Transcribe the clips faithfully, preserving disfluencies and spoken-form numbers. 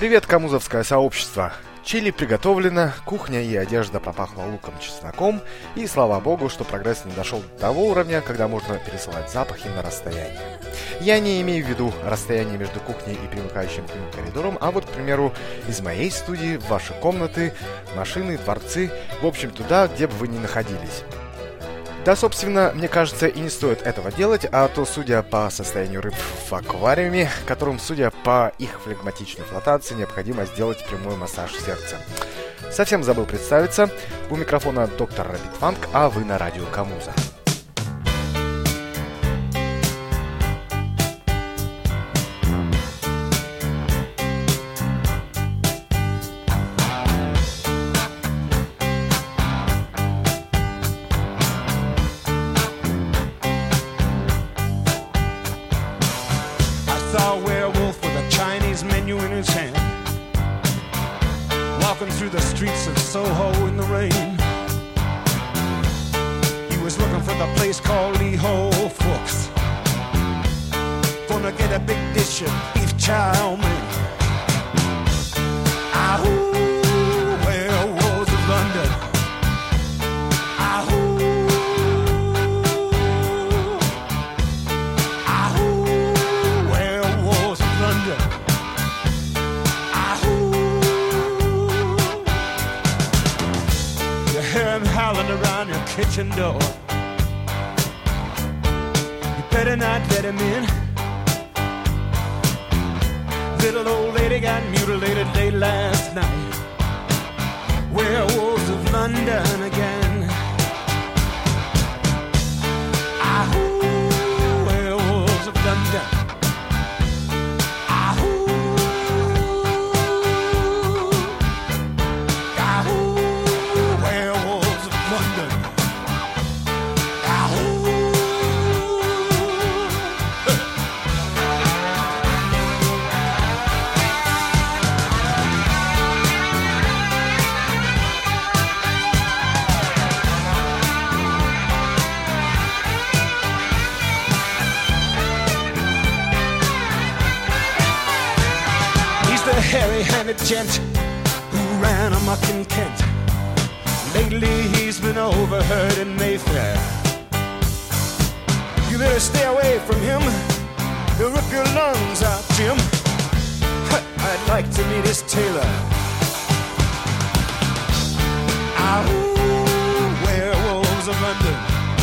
Привет, камузовское сообщество! Чили приготовлено, кухня и одежда пропахла луком, чесноком, и слава богу, что прогресс не дошел до того уровня, когда можно пересылать запахи на расстоянии. Я не имею в виду расстояние между кухней и примыкающим к нему коридором, а вот, к примеру, из моей студии в ваши комнаты, машины, дворцы, в общем, туда, где бы вы ни находились. Да, собственно, мне кажется, и не стоит этого делать, а то, судя по состоянию рыб в аквариуме, которым, судя по их флегматичной флотации, необходимо сделать прямой массаж сердца. Совсем забыл представиться. У микрофона доктор Rabbit Funk, а вы на радио Камуза. Saw a werewolf with a Chinese menu in his hand, walking through the streets of Soho in the rain. He was looking for the place called Lee Ho Fook's, gonna get a big dish of beef chow mein. Ahoo, werewolves of London. Ahoo. Around your kitchen door, you better not let him in. Little old lady got mutilated late last night. Werewolves of London again. Ahoo, werewolves of London. Hairy-handed gent who ran amok in Kent. Lately he's been overheard in Mayfair. You better stay away from him, he'll rip your lungs out, Jim. I'd like to meet his tailor. Ahoo, werewolves of London.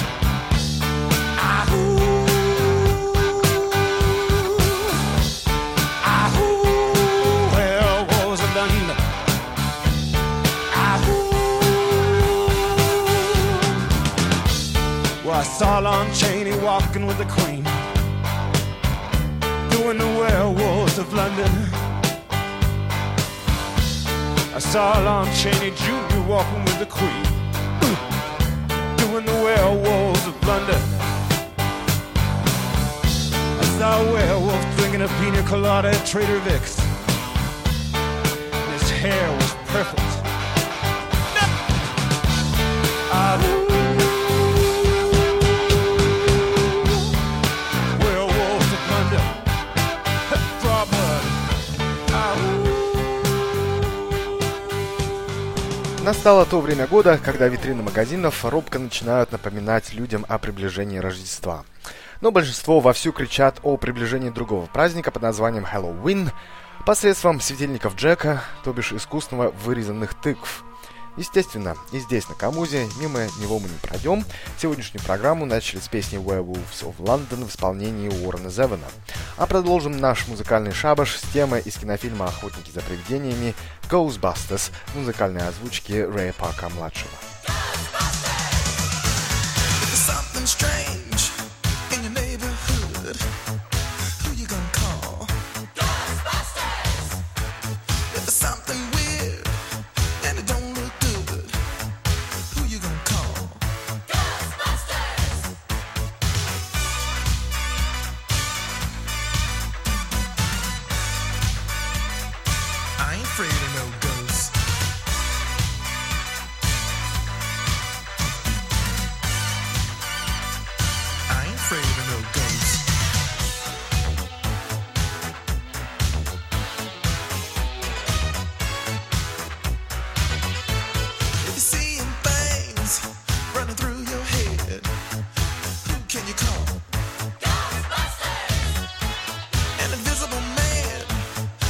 Ahoo. I saw Lon Chaney walking with the Queen, doing the werewolves of London. I saw Lon Chaney Junior walking with the Queen, doing the werewolves of London. I saw a werewolf drinking a pina colada at Trader Vic's, and his hair was perfect. Ah, Настало то время года, когда витрины магазинов робко начинают напоминать людям о приближении Рождества. Но большинство вовсю кричат о приближении другого праздника под названием Хэллоуин посредством светильников Джека, то бишь искусственно вырезанных тыкв. Естественно, и здесь, на Камузе, мимо него мы не пройдем. Сегодняшнюю программу начали с песни Werewolves of London в исполнении Уоррена Зевена. А продолжим наш музыкальный шабаш с темой из кинофильма «Охотники за привидениями» Ghostbusters в музыкальной озвучке Рэя Парка-младшего. Afraid of no ghosts.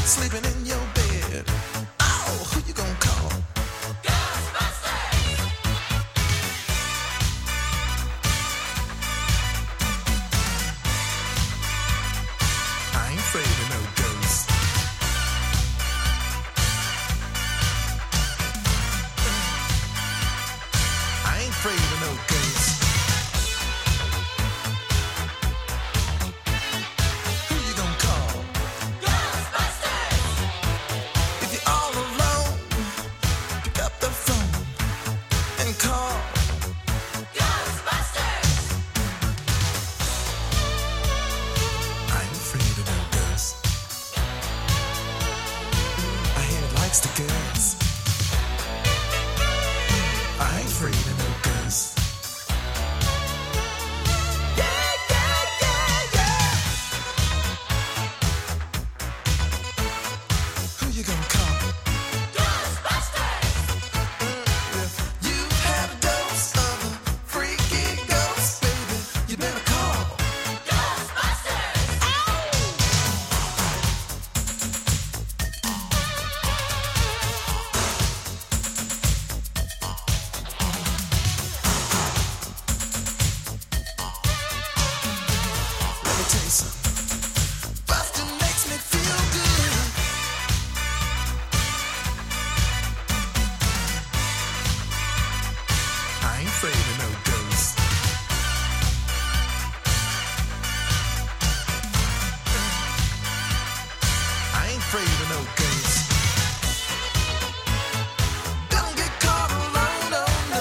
sleeping in your bed. Oh, who you gonna call? Ghostbusters! I ain't afraid of no ghosts. I ain't afraid of no ghosts. Who you gonna call? Ghostbusters! If you're all alone, pick up the phone and call Ghostbusters! I ain't afraid of no ghosts. I hear it likes the girls. I ain't afraid of no ghosts. Yeah, yeah, yeah, yeah. Who you gonna call? Ghostbusters! If you've had a dose of a freaky ghost, baby, you better call Ghostbusters! Let me tell you something. Bustin' makes me feel good. I ain't afraid of no ghosts. I ain't afraid of no ghosts. Don't get caught alone, no, no.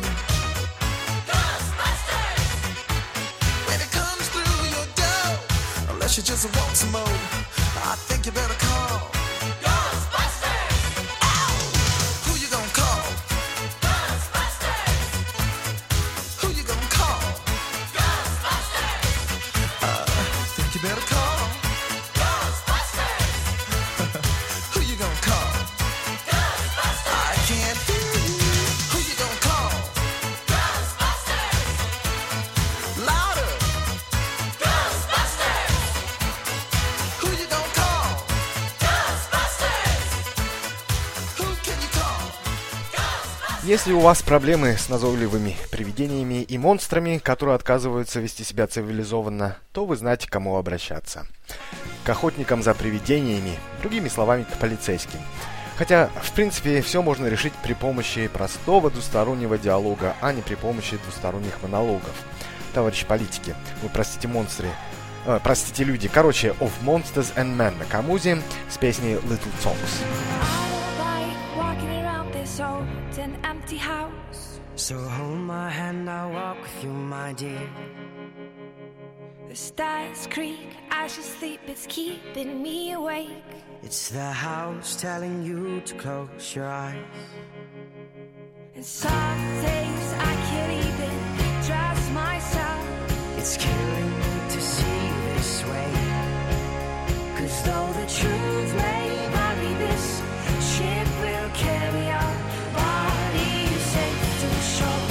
Ghostbusters! When it comes through your door, unless you just want some more, I think you better call Ghostbusters! Ow! Who you gonna call? Ghostbusters! Who you gonna call? Ghostbusters! Uh, think you better call Ghostbusters! Who you gonna call? Ghostbusters! I can't hear you. Who you gonna call? Ghostbusters! Louder! Ghostbusters! Who you gonna call? Ghostbusters! Who can you call? Ghostbusters! Если у вас проблемы с назойливыми привидениями и монстрами, которые отказываются вести себя цивилизованно, то вы знаете, к кому обращаться. К охотникам за привидениями, другими словами, к полицейским. Хотя, в принципе, все можно решить при помощи простого двустороннего диалога, а не при помощи двусторонних монологов. Товарищи политики, вы простите монстры, э, простите люди. Короче, Of Monsters and Men на Камузе с песней Little Talks. I don't like walking around this old and empty house. So hold my hand, I'll walk with you, my dear. The stairs creak as you sleep, it's keeping me awake. It's the house telling you to close your eyes. And some days I can't even trust myself. It's killing me to see you this way. Cause though the truth may vary, this ship will carry our bodies safe to shore.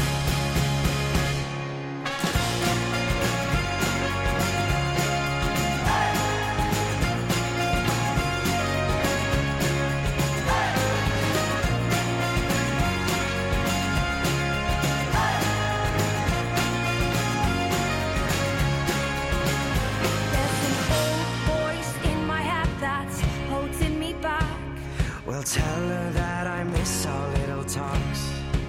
There's an old voice in my head that's holding me back. Well, tell her that I miss our little talks.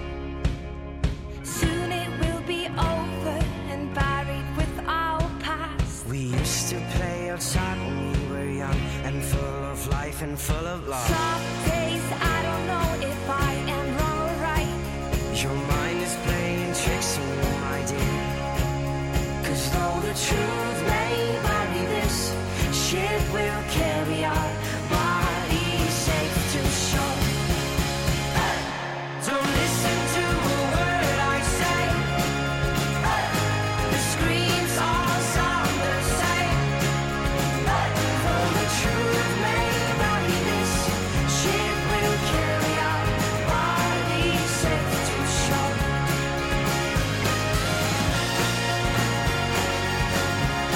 Soon it will be over and buried with our past. We used to play outside when we were young and full of life and full of love. Some days I don't know if I am wrong or right. Your mind is playing tricks on you, my dear. Cause though the truth may vary, this ship will carry our bodies safe to shore. Don't listen to a word I say. The screams all sound the same. Though the truth may vary, this ship will carry our bodies safe to shore.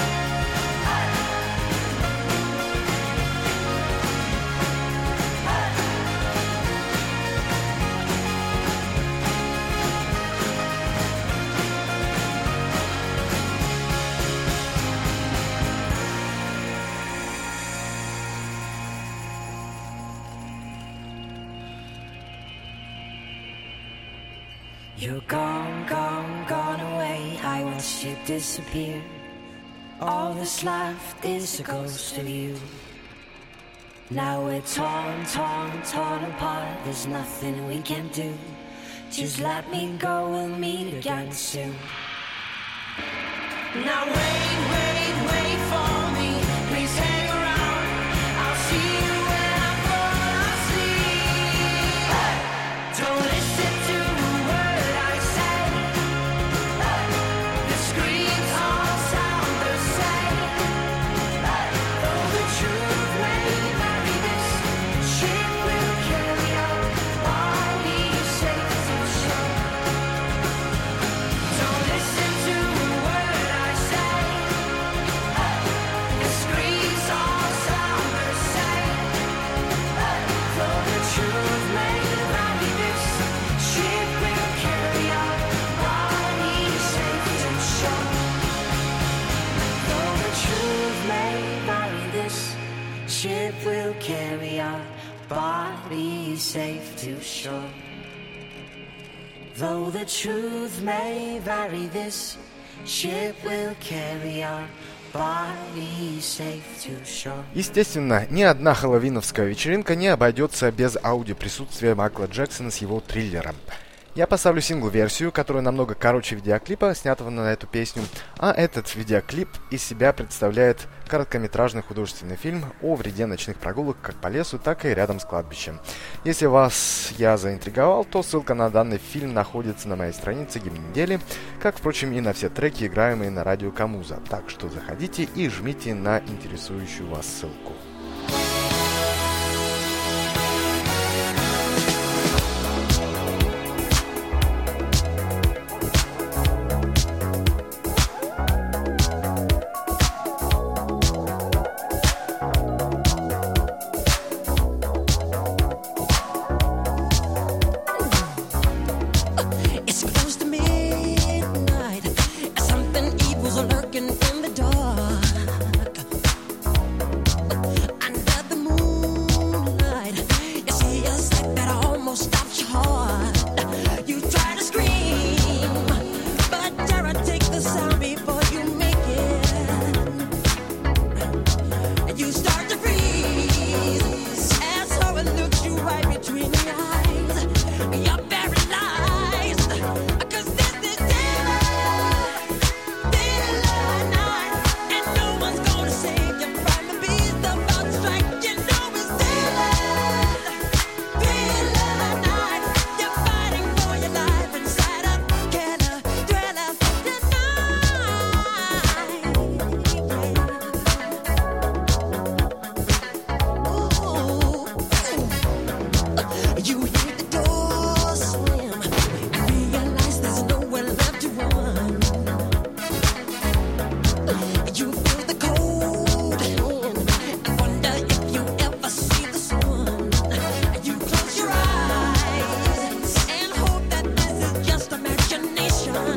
You're gone, gone, gone away. I watched you disappear. All that's left is a ghost of you. Now we're torn, torn, torn apart. There's nothing we can do. Just let me go, we'll meet again soon. Now wait, wait, wait for me. Please hang around. I'll see you when I fall asleep. Hey! Don't listen to a word I say. Hey! The screams all sound the same. Hey! Though the truth may vary, this ship will carry our body safe to shore. Don't listen to a word I say. Hey! The screams all sound the same. Hey! Though the truth may vary, this ship will carry our body safe to shore. Though the truth may vary, this ship will carry our body safe to shore. Though the truth may vary, this ship will carry our body safe to shore. Естественно, ни одна хэллоуиновская вечеринка не обойдется без аудиоприсутствия Майкла Джексона с его триллером. Я поставлю сингл-версию, которая намного короче видеоклипа, снятого на эту песню, а этот видеоклип из себя представляет короткометражный художественный фильм о вреде ночных прогулок как по лесу, так и рядом с кладбищем. Если вас я заинтриговал, то ссылка на данный фильм находится на моей странице «Гимн недели», как, впрочем, и на все треки, играемые на радио Камуза. Так что заходите и жмите на интересующую вас ссылку. It's close to midnight. Something evil's lurking in the dark. Under the moonlight, you see a sight that almost stops your heart. You try to scream, but terror takes the sound before you make it. You start to freeze as horror looks you right between the eyes. You're paralyzed, 'cause this is daylight, daylight night, and no one's gonna save you from the beast about to strike. You know it's daylight, daylight night. You're fighting for your life inside a killer thriller tonight. You hear the door slam and realize there's nowhere left to run. You feel the cold hand and wonder if you ever see the sun. You close your eyes and hope that this is just imagination,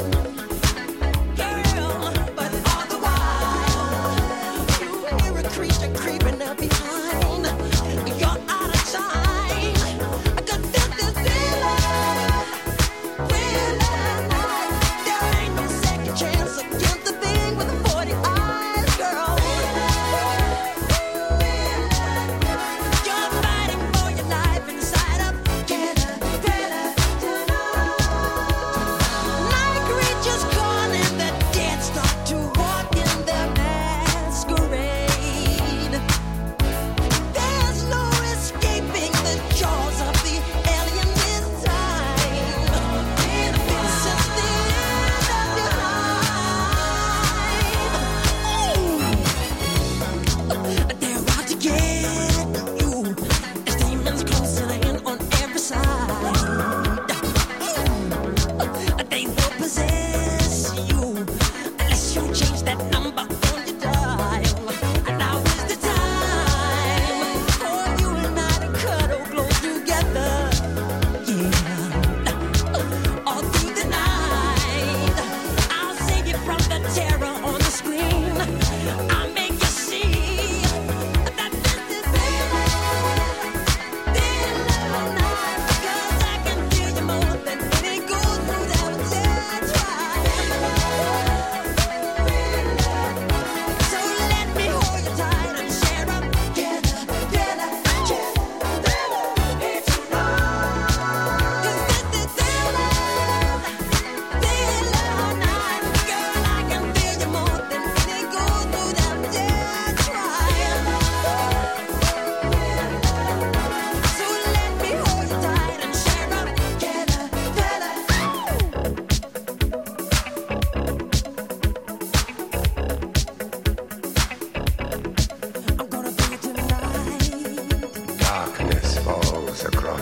girl. But all the while, you hear a creature creeping up behind. You're out of time. I could feel this daylight, daylight night. There ain't no second chance against the thing with the forty eyes, girl. You're fighting for your life inside a killer thriller tonight. Night creatures calling, the dead start to walk in their masquerade. There's no escaping the jaws of the alien this time. This is the end of your life. They're out to get you. There's demons closing in on every side. They will possess you unless you change that number on your dial. Now is the time for you and I to cuddle close together. Yeah. All through the night, I'll save you from the terror on the screen. I'll make you see that this is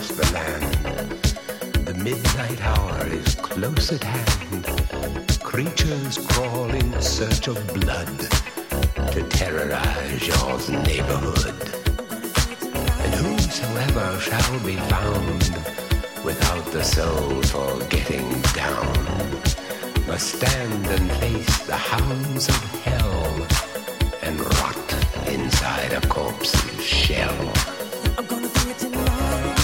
across the land. The midnight hour is close at hand. Creatures crawl in search of blood to terrorize your neighborhood. And whosoever shall be found without the soul for getting down must stand and face the hounds of hell and rot inside a corpse's shell. I'm gonna do it tonight.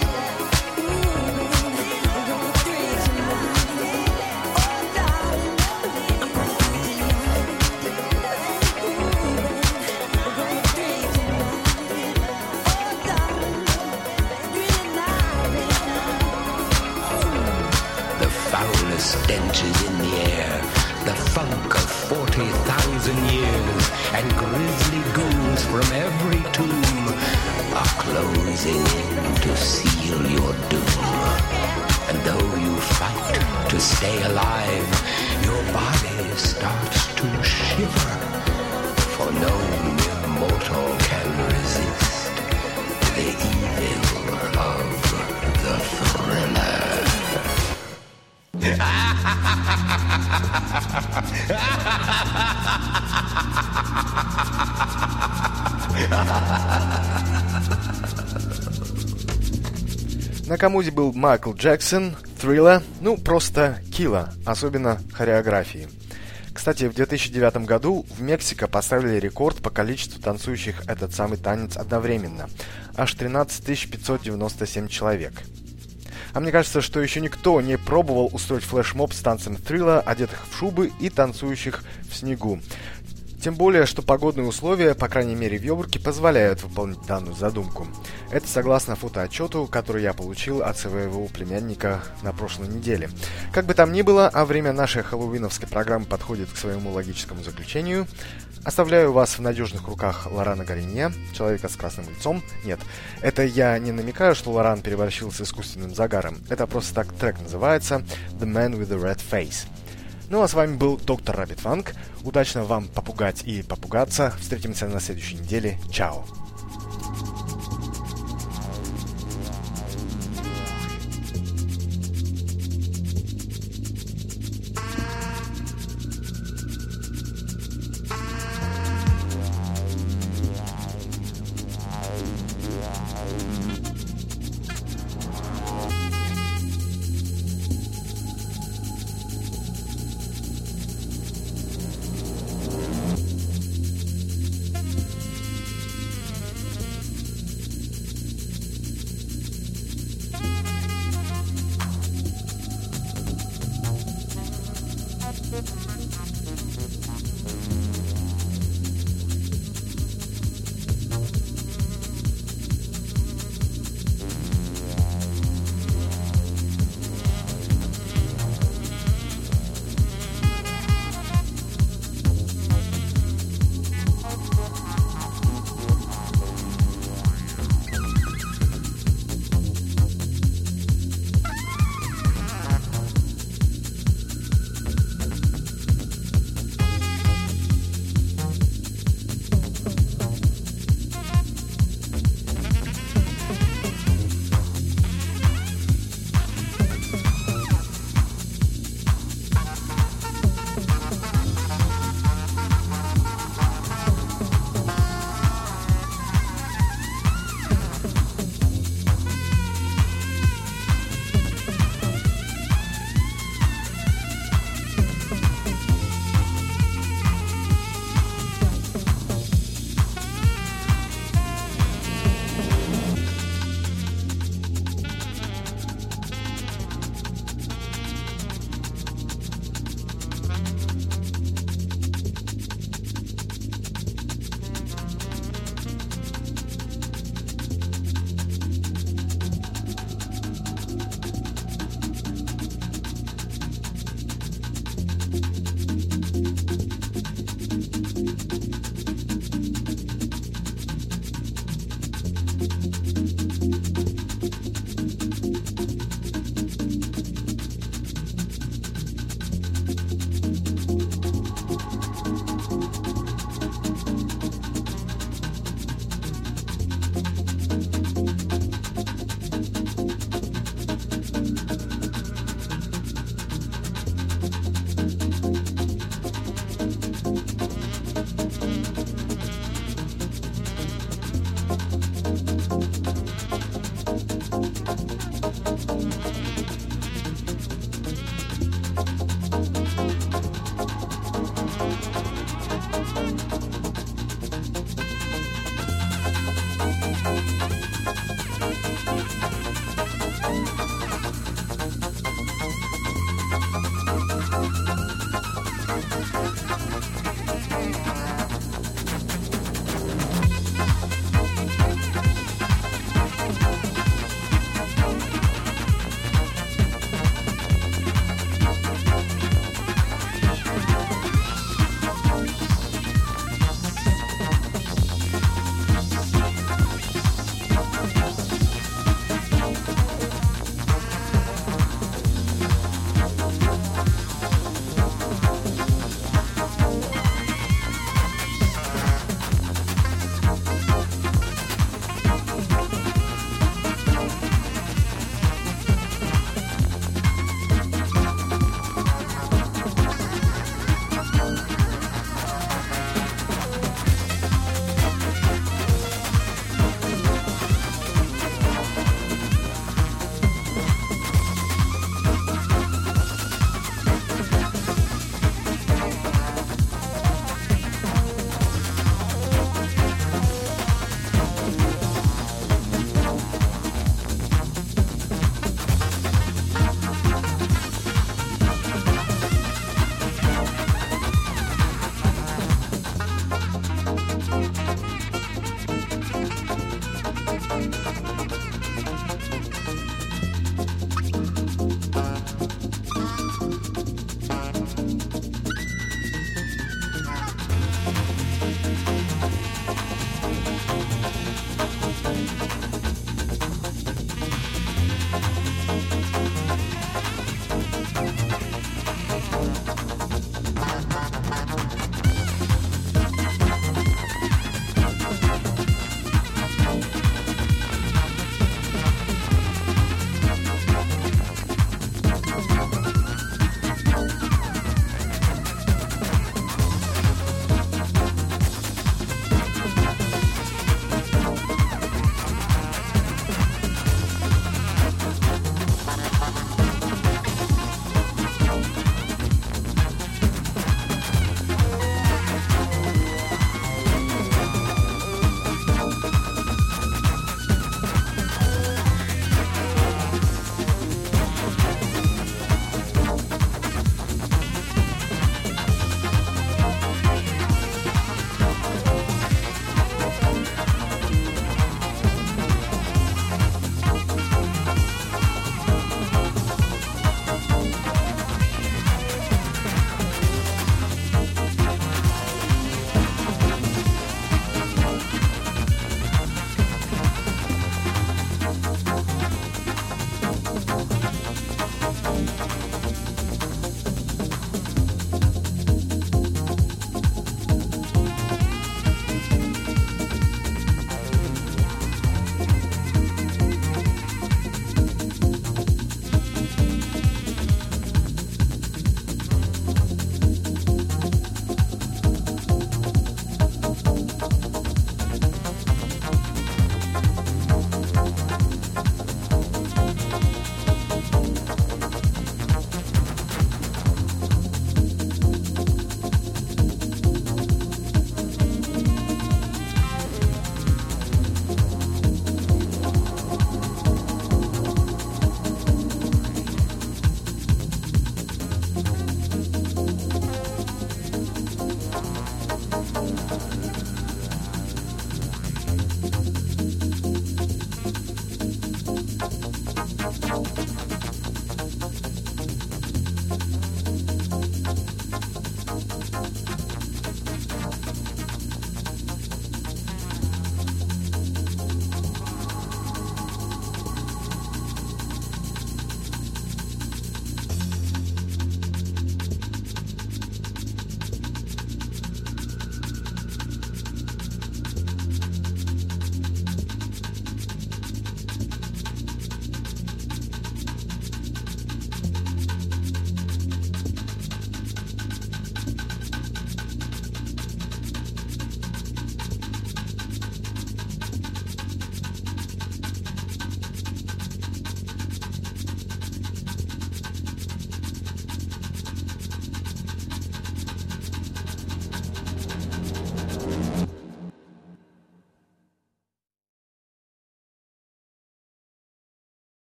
Stench is in the air, the funk of forty thousand years, and grisly ghouls from every tomb are closing in to seal your doom. And though you fight to stay alive, your body starts to shiver, for no mere mortal can resist the evil of the thriller. На комоде был Майкл Джексон, Thriller, ну просто кило, особенно хореографии. Кстати, в две тысячи девятом году в Мексико поставили рекорд по количеству танцующих этот самый танец одновременно. Аж тринадцать тысяч пятьсот девяносто семь человек. А мне кажется, что еще никто не пробовал устроить флешмоб с танцем Thriller, одетых в шубы и танцующих в снегу. Тем более, что погодные условия, по крайней мере в Йобурге, позволяют выполнить данную задумку. Это согласно фотоотчету, который я получил от своего племянника на прошлой неделе. Как бы там ни было, а время нашей хэллоуиновской программы подходит к своему логическому заключению. Оставляю вас в надежных руках Лорана Гаринье, человека с красным лицом. Нет, это я не намекаю, что Лоран переборщил с искусственным загаром. Это просто так трек называется «The Man with the Red Face». Ну а с вами был доктор Rabbit Funk. Удачно вам попугать и попугаться. Встретимся на следующей неделе. Чао! Thank you.